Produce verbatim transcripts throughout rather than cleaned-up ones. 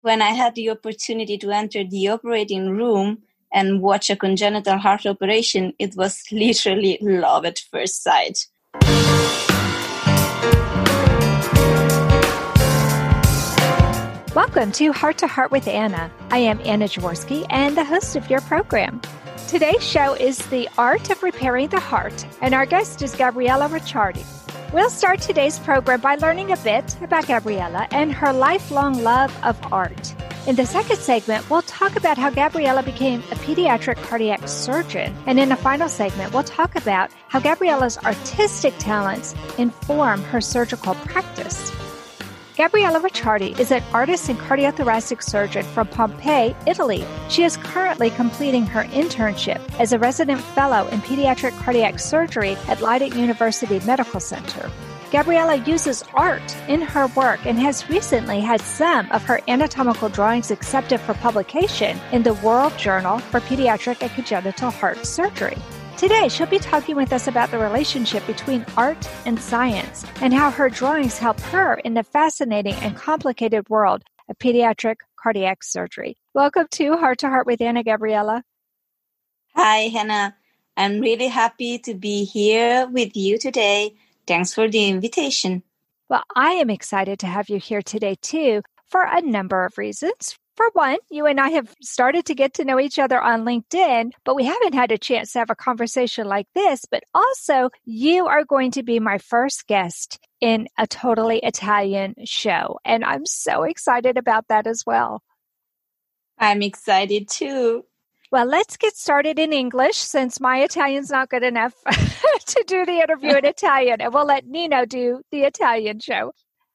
when I had the opportunity to enter the operating room and watch a congenital heart operation, it was literally love at first sight. Welcome to Heart to Heart with Anna. I am Anna Jaworski and the host of your program. Today's show is The Art of Repairing the Heart, and our guest is Gabriella Ricciardi. We'll start today's program by learning a bit about Gabriella and her lifelong love of art. In the second segment, we'll talk about how Gabriella became a pediatric cardiac surgeon. And in the final segment, we'll talk about how Gabriella's artistic talents inform her surgical practice. Gabriella Ricciardi is an artist and cardiothoracic surgeon from Pompeii, Italy. She is currently completing her internship as a resident fellow in pediatric cardiac surgery at Leiden University Medical Center. Gabriella uses art in her work and has recently had some of her anatomical drawings accepted for publication in the World Journal for Pediatric and Congenital Heart Surgery. Today, she'll be talking with us about the relationship between art and science and how her drawings help her in the fascinating and complicated world of pediatric cardiac surgery. Welcome to Heart to Heart with Anna, Gabriella. Hi, Hannah. I'm really happy to be here with you today. Thanks for the invitation. Well, I am excited to have you here today, too, for a number of reasons. For one, you and I have started to get to know each other on LinkedIn, but we haven't had a chance to have a conversation like this. But also, you are going to be my first guest in a totally Italian show. And I'm so excited about that as well. I'm excited too. Well, let's get started in English since my Italian's not good enough to do the interview in Italian. And we'll let Nino do the Italian show.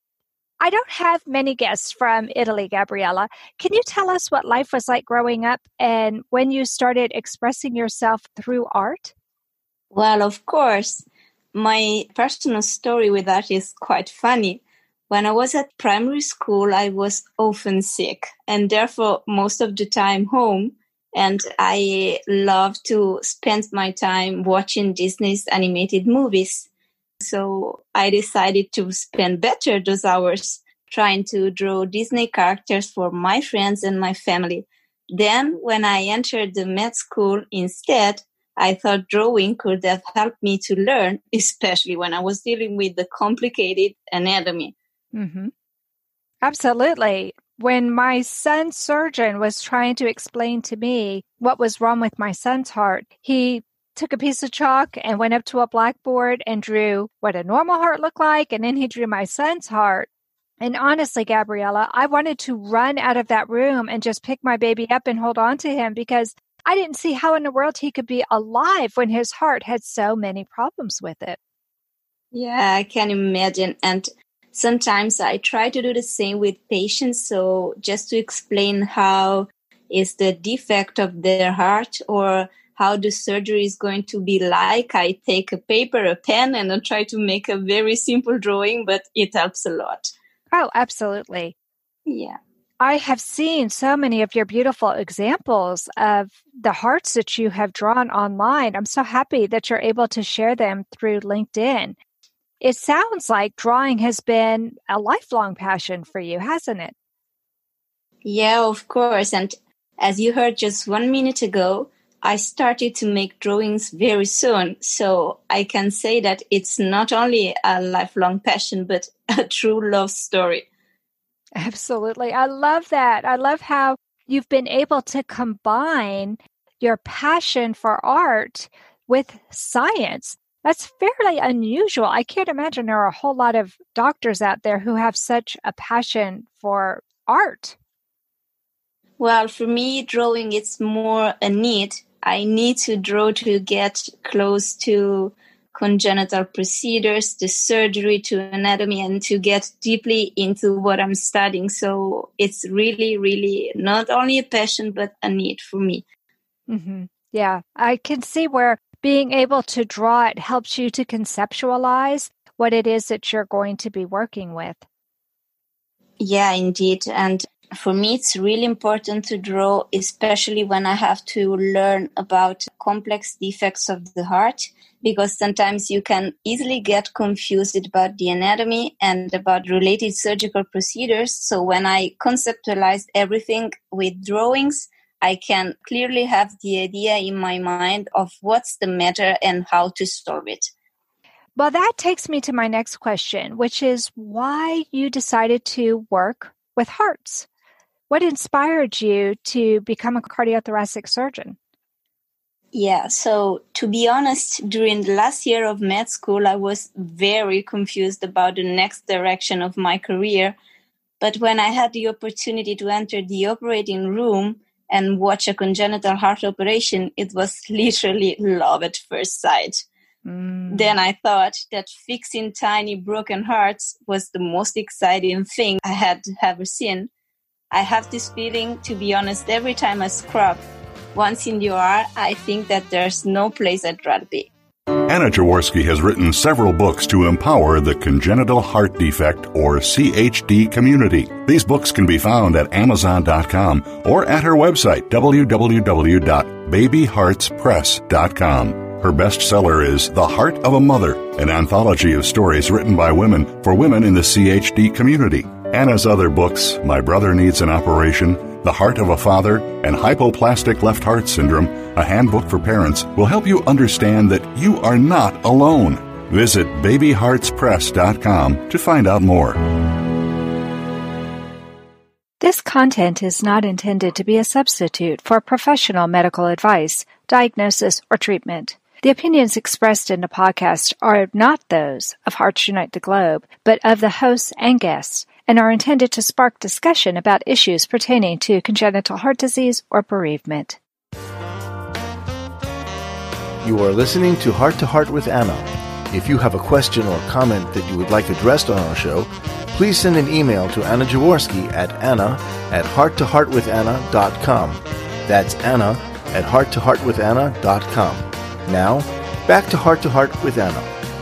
I don't have many guests from Italy, Gabriella. Can you tell us what life was like growing up and when you started expressing yourself through art? Well, of course. My personal story with art is quite funny. When I was at primary school, I was often sick and therefore most of the time home. And I love to spend my time watching Disney's animated movies. So I decided to spend better those hours trying to draw Disney characters for my friends and my family. Then when I entered the med school instead, I thought drawing could have helped me to learn, especially when I was dealing with the complicated anatomy. Mm-hmm. Absolutely. When my son's surgeon was trying to explain to me what was wrong with my son's heart, he took a piece of chalk and went up to a blackboard and drew what a normal heart looked like, and then he drew my son's heart. And honestly, Gabriella, I wanted to run out of that room and just pick my baby up and hold on to him because I didn't see how in the world he could be alive when his heart had so many problems with it. Yeah, I can imagine. And sometimes I try to do the same with patients. So just to explain how is the defect of their heart or how the surgery is going to be like, I take a paper, a pen, and I try to make a very simple drawing, but it helps a lot. Oh, absolutely. Yeah. I have seen so many of your beautiful examples of the hearts that you have drawn online. I'm so happy that you're able to share them through LinkedIn. It sounds like drawing has been a lifelong passion for you, hasn't it? Yeah, of course. And as you heard just one minute ago, I started to make drawings very soon. So I can say that it's not only a lifelong passion, but a true love story. Absolutely. I love that. I love how you've been able to combine your passion for art with science. That's fairly unusual. I can't imagine there are a whole lot of doctors out there who have such a passion for art. Well, for me, drawing is more a need. I need to draw to get close to congenital procedures, the surgery, to anatomy, and to get deeply into what I'm studying. So it's really, really not only a passion, but a need for me. Mm-hmm. Yeah, I can see where being able to draw it helps you to conceptualize what it is that you're going to be working with. Yeah, indeed. And for me, it's really important to draw, especially when I have to learn about complex defects of the heart. because sometimes you can easily get confused about the anatomy and about related surgical procedures. So when I conceptualize everything with drawings, I can clearly have the idea in my mind of what's the matter and how to solve it. Well, that takes me to my next question, which is why you decided to work with hearts. What inspired you to become a cardiothoracic surgeon? Yeah, so to be honest, during the last year of med school, I was very confused about the next direction of my career. But when I had the opportunity to enter the operating room and watch a congenital heart operation, it was literally love at first sight. Mm. Then I thought that fixing tiny broken hearts was the most exciting thing I had ever seen. I have this feeling, to be honest, every time I scrub. Once in the O R, I think that there's no place I'd rather be. Anna Jaworski has written several books to empower the congenital heart defect, or C H D, community. These books can be found at amazon dot com or at her website, w w w dot baby hearts press dot com. Her bestseller is The Heart of a Mother, an anthology of stories written by women for women in the C H D community. Anna's other books, My Brother Needs an Operation, The Heart of a Father, and Hypoplastic Left Heart Syndrome, a handbook for parents, will help you understand that you are not alone. Visit baby hearts press dot com to find out more. This content is not intended to be a substitute for professional medical advice, diagnosis, or treatment. The opinions expressed in the podcast are not those of Hearts Unite the Globe, but of the hosts and guests, and are intended to spark discussion about issues pertaining to congenital heart disease or bereavement. You are listening to Heart to Heart with Anna. If you have a question or comment that you would like addressed on our show, please send an email to Anna Jaworski at anna at heart to heart with anna dot com. That's Anna at heart to heart with anna dot com. Now, back to Heart to Heart with Anna.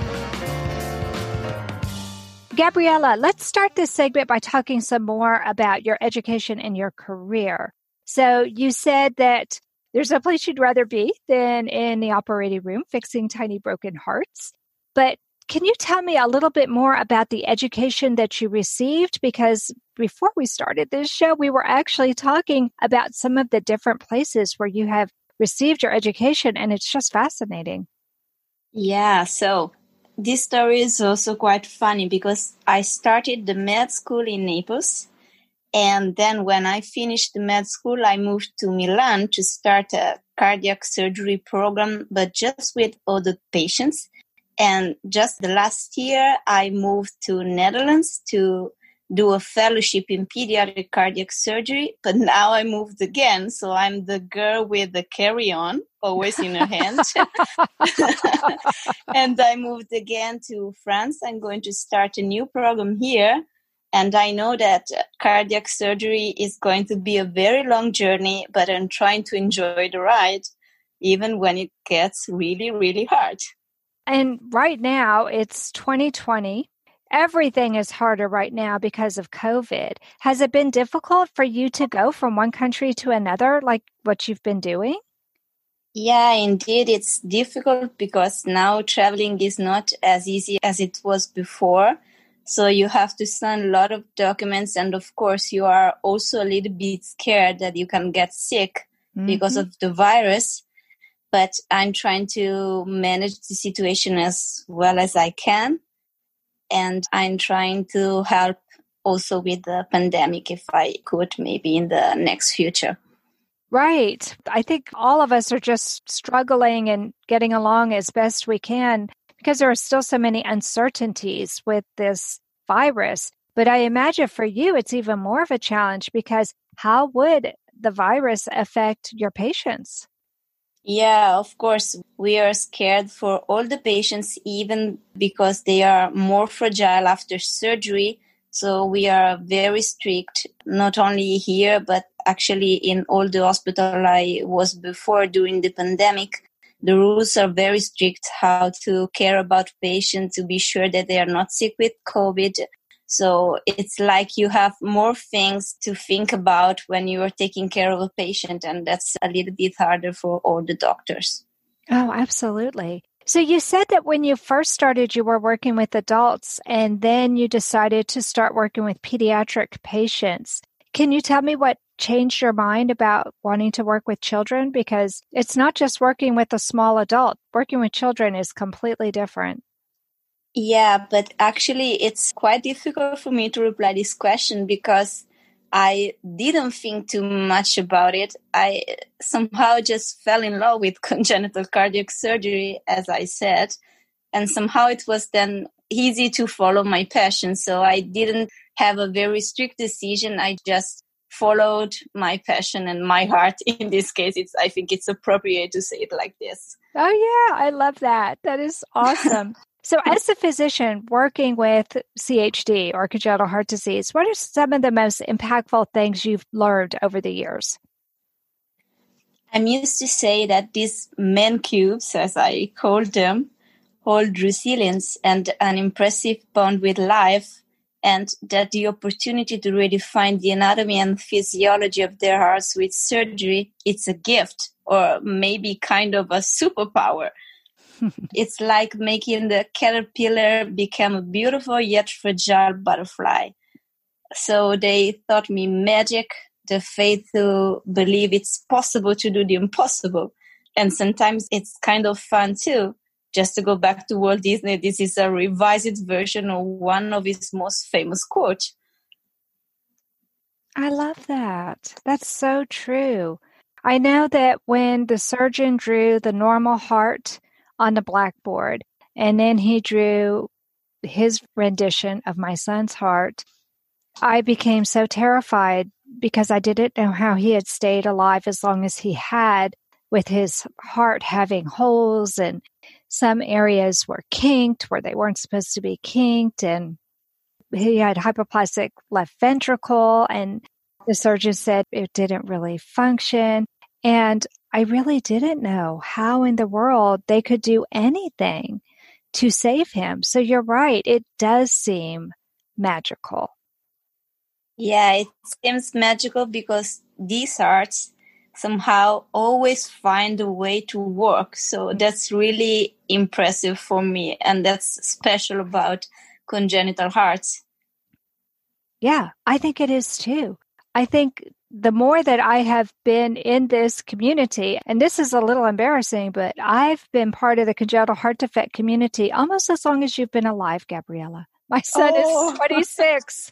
Gabriella, let's start this segment by talking some more about your education and your career. So you said that there's no place you'd rather be than in the operating room fixing tiny broken hearts. But can you tell me a little bit more about the education that you received? Because before we started this show, we were actually talking about some of the different places where you have received your education, and it's just fascinating. Yeah, so this story is also quite funny because I started the med school in Naples. And then when I finished the med school, I moved to Milan to start a cardiac surgery program, but just with other patients. And just the last year, I moved to Netherlands to do a fellowship in pediatric cardiac surgery. But now I moved again, so I'm the girl with the carry-on always in her hand. And I moved again to France. I'm going to start a new program here. And I know that cardiac surgery is going to be a very long journey, but I'm trying to enjoy the ride, even when it gets really, really hard. And right now, it's twenty twenty. Everything is harder right now because of COVID. Has it been difficult for you to go from one country to another, like what you've been doing? Yeah, indeed, it's difficult because now traveling is not as easy as it was before. So you have to sign a lot of documents. And of course, you are also a little bit scared that you can get sick mm-hmm. because of the virus. But I'm trying to manage the situation as well as I can. And I'm trying to help also with the pandemic if I could, maybe in the next future. Right. I think all of us are just struggling and getting along as best we can because there are still so many uncertainties with this virus. But I imagine for you, it's even more of a challenge because how would the virus affect your patients? Yeah, of course, we are scared for all the patients, even because they are more fragile after surgery. So we are very strict, not only here, but actually in all the hospital I was before during the pandemic. The rules are very strict how to care about patients to be sure that they are not sick with COVID. So it's like you have more things to think about when you are taking care of a patient, and that's a little bit harder for all the doctors. Oh, absolutely. So you said that when you first started, you were working with adults, and then you decided to start working with pediatric patients. Can you tell me what changed your mind about wanting to work with children? Because it's not just working with a small adult. Working with children is completely different. Yeah, but actually it's quite difficult for me to reply this question because I didn't think too much about it. I somehow just fell in love with congenital cardiac surgery, as I said, and somehow it was then easy to follow my passion. So I didn't have a very strict decision. I just followed my passion and my heart. In this case, it's I think it's appropriate to say it like this. Oh, yeah, I love that. That is awesome. So as a physician working with C H D or congenital heart disease, what are some of the most impactful things you've learned over the years? I'm used to say that these man cubes, as I call them, hold resilience and an impressive bond with life, and that the opportunity to redefine the anatomy and physiology of their hearts with surgery, it's a gift or maybe kind of a superpower. It's like making the caterpillar become a beautiful yet fragile butterfly. So they taught me magic, the faith to believe it's possible to do the impossible. And sometimes it's kind of fun too. Just to go back to Walt Disney, this is a revised version of one of his most famous quotes. I love that. That's so true. I know that when the surgeon drew the normal heart on the blackboard, and then he drew his rendition of my son's heart, I became so terrified because I didn't know how he had stayed alive as long as he had, with his heart having holes and some areas were kinked where they weren't supposed to be kinked, and he had hypoplastic left ventricle, and the surgeon said it didn't really function. And I really didn't know how in the world they could do anything to save him. So you're right. It does seem magical. Yeah, it seems magical because these hearts somehow always find a way to work. So that's really impressive for me. And that's special about congenital hearts. Yeah, I think it is too. I think the more that I have been in this community, and this is a little embarrassing, but I've been part of the congenital heart defect community almost as long as you've been alive, Gabriella. My son oh. is twenty-six.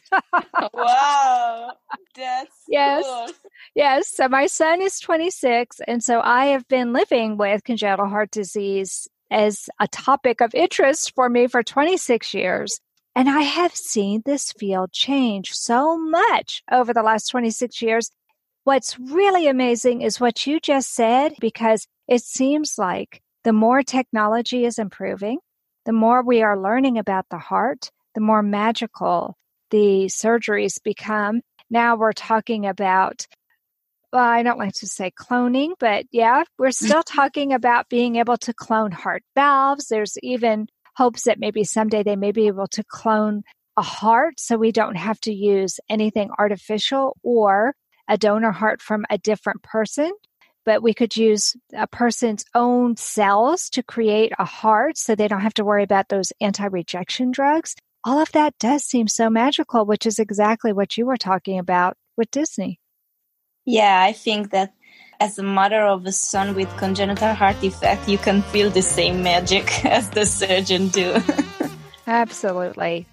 Wow, that's yes. cool. Yes, so my son is twenty-six, and so I have been living with congenital heart disease as a topic of interest for me for twenty-six years. And I have seen this field change so much over the last twenty-six years. What's really amazing is what you just said, because it seems like the more technology is improving, the more we are learning about the heart, the more magical the surgeries become. Now we're talking about, well, I don't like to say cloning, but yeah, we're still talking about being able to clone heart valves. There's even hopes that maybe someday they may be able to clone a heart so we don't have to use anything artificial or a donor heart from a different person, but we could use a person's own cells to create a heart so they don't have to worry about those anti-rejection drugs. All of that does seem so magical, which is exactly what you were talking about with Disney. Yeah, I think that as a mother of a son with congenital heart defect, you can feel the same magic as the surgeon do. Absolutely.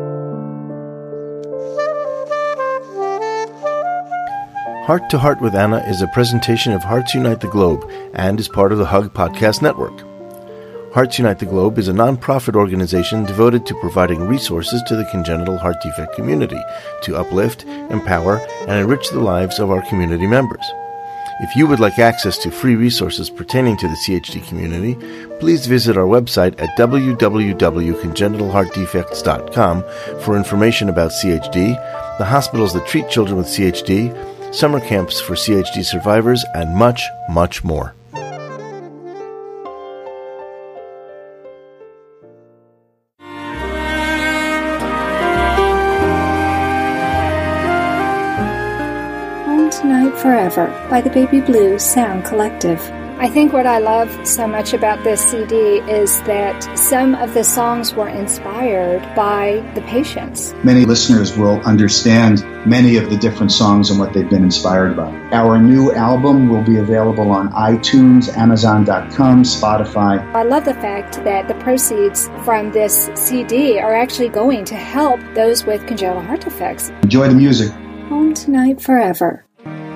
Heart to Heart with Anna is a presentation of Hearts Unite the Globe and is part of the Hug Podcast Network. Hearts Unite the Globe is a non-profit organization devoted to providing resources to the congenital heart defect community to uplift, empower, and enrich the lives of our community members. If you would like access to free resources pertaining to the C H D community, please visit our website at w w w dot congenital heart defects dot com for information about C H D, the hospitals that treat children with C H D, summer camps for C H D survivors, and much, much more. Tonight Forever by the Baby Blue Sound Collective. I think what I love so much about this C D is that some of the songs were inspired by the patients. Many listeners will understand many of the different songs and what they've been inspired by. Our new album will be available on iTunes, Amazon dot com, Spotify. I love the fact that the proceeds from this C D are actually going to help those with congenital heart defects. Enjoy the music. Home Tonight Forever.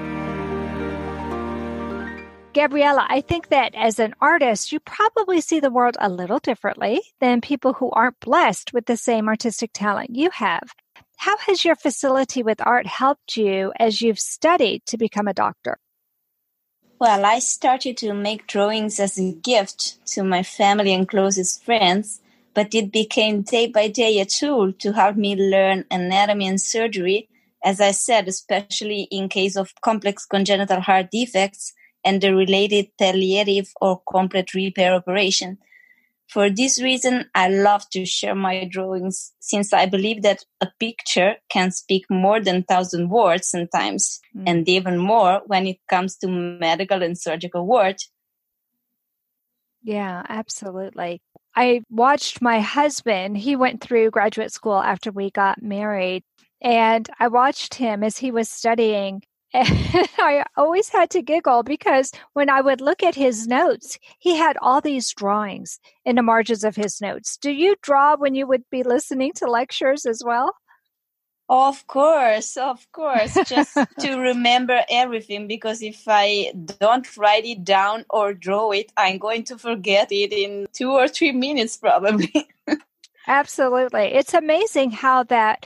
Gabriella, I think that as an artist, you probably see the world a little differently than people who aren't blessed with the same artistic talent you have. How has your facility with art helped you as you've studied to become a doctor? Well, I started to make drawings as a gift to my family and closest friends, but it became day by day a tool to help me learn anatomy and surgery, as I said, especially in case of complex congenital heart defects and the related palliative or complete repair operation. For this reason, I love to share my drawings, since I believe that a picture can speak more than a thousand words sometimes, mm. and even more when it comes to medical and surgical work. Yeah, absolutely. I watched my husband. He went through graduate school after we got married, and I watched him as he was studying. And I always had to giggle because when I would look at his notes, he had all these drawings in the margins of his notes. Do you draw when you would be listening to lectures as well? Of course, of course, just to remember everything, because if I don't write it down or draw it, I'm going to forget it in two or three minutes probably. Absolutely. It's amazing how that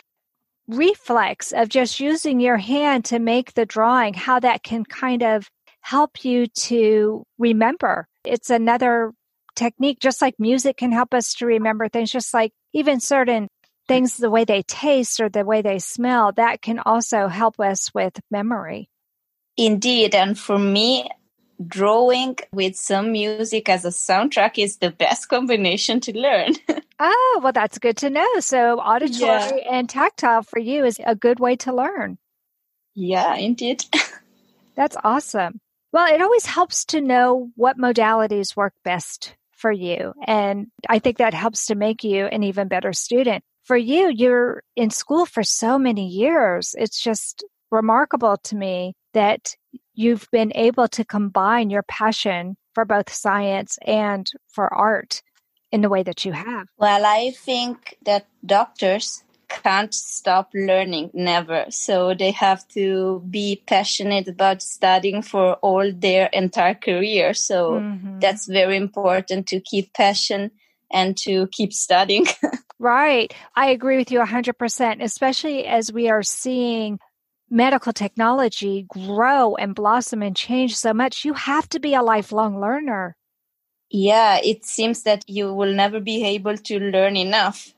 reflex of just using your hand to make the drawing, how that can kind of help you to remember. It's another technique, just like music can help us to remember things, just like even certain things, the way they taste or the way they smell, that can also help us with memory. Indeed. And for me, drawing with some music as a soundtrack is the best combination to learn. Oh, well, that's good to know. So auditory yeah. and tactile for you is a good way to learn. Yeah, indeed. That's awesome. Well, it always helps to know what modalities work best for you. And I think that helps to make you an even better student. For you, you're in school for so many years. It's just remarkable to me that you've been able to combine your passion for both science and for art in the way that you have. Well, I think that doctors can't stop learning, never. So they have to be passionate about studying for all their entire career. So mm-hmm. that's very important, to keep passion and to keep studying. Right. I agree with you one hundred percent, especially as we are seeing medical technology grow and blossom and change so much. You have to be a lifelong learner. Yeah, it seems that you will never be able to learn enough.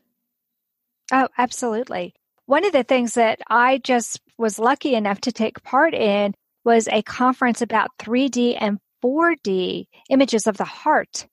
Oh, absolutely. One of the things that I just was lucky enough to take part in was a conference about three D and four D images of the heart.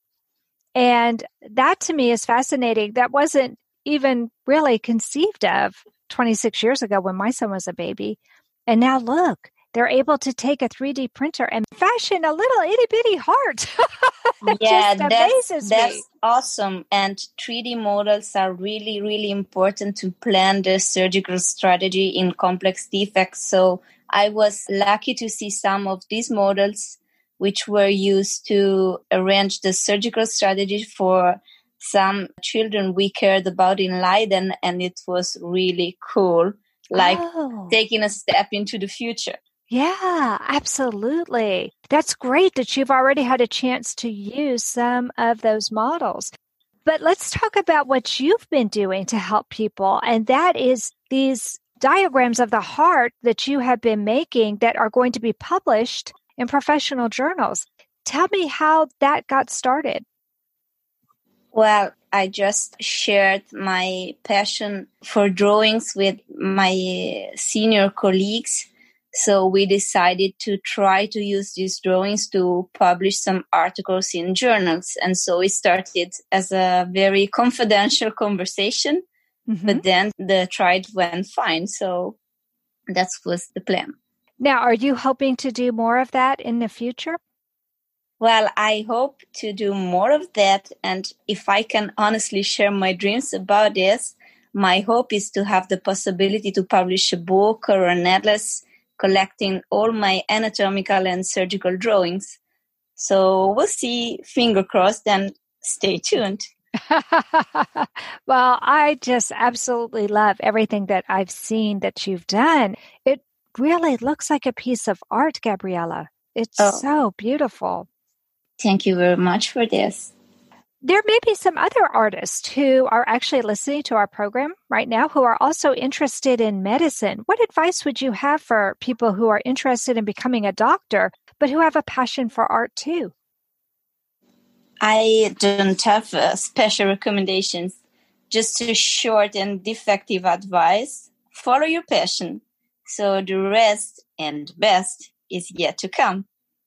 And that to me is fascinating. That wasn't even really conceived of twenty-six years ago when my son was a baby. And now look, they're able to take a three D printer and fashion a little itty bitty heart. Yeah, just that's, that's me. awesome. And three D models are really, really important to plan the surgical strategy in complex defects. So I was lucky to see some of these models which were used to arrange the surgical strategy for some children we cared about in Leiden. And it was really cool, like oh. taking a step into the future. Yeah, absolutely. That's great that you've already had a chance to use some of those models. But let's talk about what you've been doing to help people. And that is these diagrams of the heart that you have been making that are going to be published in professional journals. Tell me how that got started. Well, I just shared my passion for drawings with my senior colleagues. So we decided to try to use these drawings to publish some articles in journals. And so it started as a very confidential conversation, mm-hmm. but then the trial went fine. So that was the plan. Now, are you hoping to do more of that in the future? Well, I hope to do more of that. And if I can honestly share my dreams about this, my hope is to have the possibility to publish a book or an atlas collecting all my anatomical and surgical drawings. So we'll see, finger crossed, and stay tuned. Well, I just absolutely love everything that I've seen that you've done. It really looks like a piece of art, Gabriella. It's oh. so beautiful. Thank you very much for this. There may be some other artists who are actually listening to our program right now who are also interested in medicine. What advice would you have for people who are interested in becoming a doctor, but who have a passion for art too? I don't have uh, special recommendations, just a short and effective advice. Follow your passion. So the rest and best is yet to come.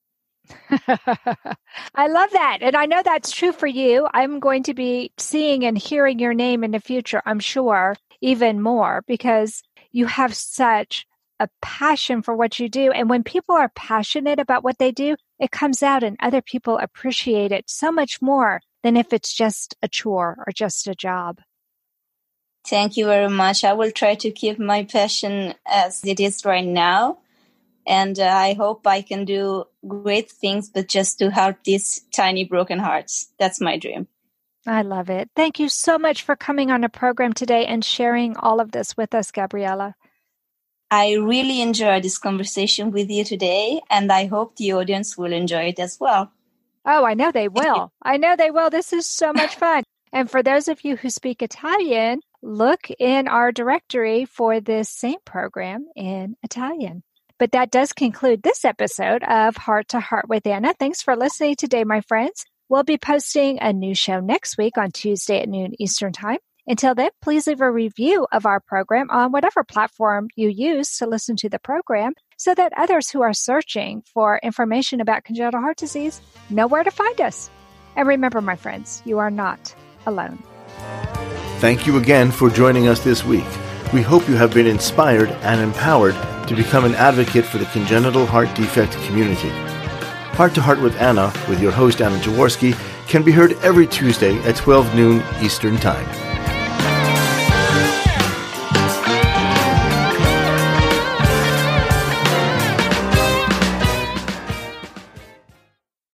I love that. And I know that's true for you. I'm going to be seeing and hearing your name in the future, I'm sure, even more, because you have such a passion for what you do. And when people are passionate about what they do, it comes out and other people appreciate it so much more than if it's just a chore or just a job. Thank you very much. I will try to keep my passion as it is right now. And uh, I hope I can do great things, but just to help these tiny broken hearts. That's my dream. I love it. Thank you so much for coming on the program today and sharing all of this with us, Gabriella. I really enjoyed this conversation with you today, and I hope the audience will enjoy it as well. Oh, I know they will. I know they will. This is so much fun. And for those of you who speak Italian, look in our directory for this same program in Italian. But that does conclude this episode of Heart to Heart with Anna. Thanks for listening today, my friends. We'll be posting a new show next week on Tuesday at noon Eastern Time. Until then, please leave a review of our program on whatever platform you use to listen to the program so that others who are searching for information about congenital heart disease know where to find us. And remember, my friends, you are not alone. Thank you again for joining us this week. We hope you have been inspired and empowered to become an advocate for the congenital heart defect community. Heart to Heart with Anna, with your host Anna Jaworski, can be heard every Tuesday at twelve noon Eastern Time.